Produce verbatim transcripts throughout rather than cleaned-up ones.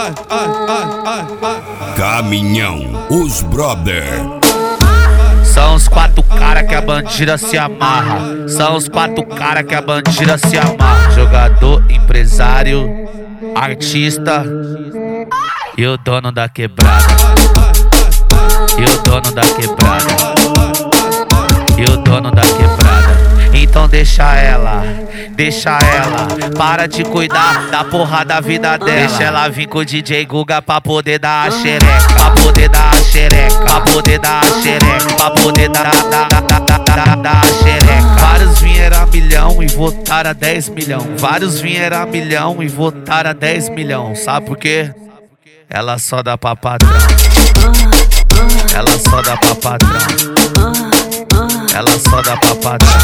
Caminhão, os brother. São os quatro cara que a bandida se amarra. São os quatro cara que a bandida se amarra. Jogador, empresário, artista e o dono da quebrada. E o dono da quebrada. E o dono da quebrada. Então deixa ela, deixa ela, para de cuidar da porra da vida dela. Deixa ela vir com o D J Guga pra poder dar a xereca, pra poder dar a xereca, pra poder dar a xereca, pra poder dar, dar, dar, dar, dar, dar a xereca. Vários vieram a milhão e votaram a dez milhão. Vários vieram a milhão e votaram a dez milhão. Sabe por quê? Ela só dá pra patrão. Ela só dá pra patrão. Ela só dá pra patrão.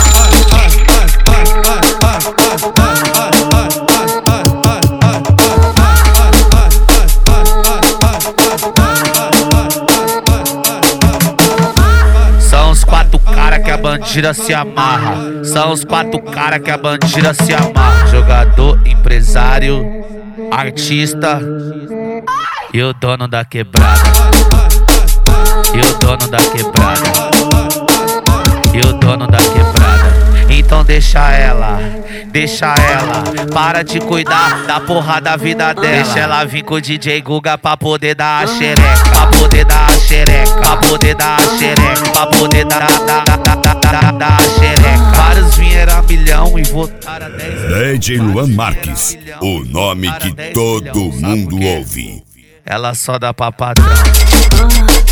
São os quatro cara que a bandida se amarra. São os quatro cara que a bandida se amarra. Jogador, empresário, artista e o dono da quebrada. E o dono da quebrada. E o dono da quebrada. Então deixa ela, deixa ela, para de cuidar da porra da vida dela. Deixa ela vir com o D J Guga pra poder dar a xereca, pra poder dar a xereca, pra poder dar a xereca, pra poder dar, dar, dar, dar, dar, dar a xereca. Vários vieram a milhão e votaram a dez milhões. D J Luan Marques, o nome que todo mundo ouve. Ela só dá pra patrão.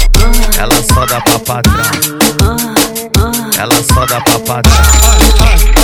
Ela só dá pra patrão. Ela só dá pra patrão.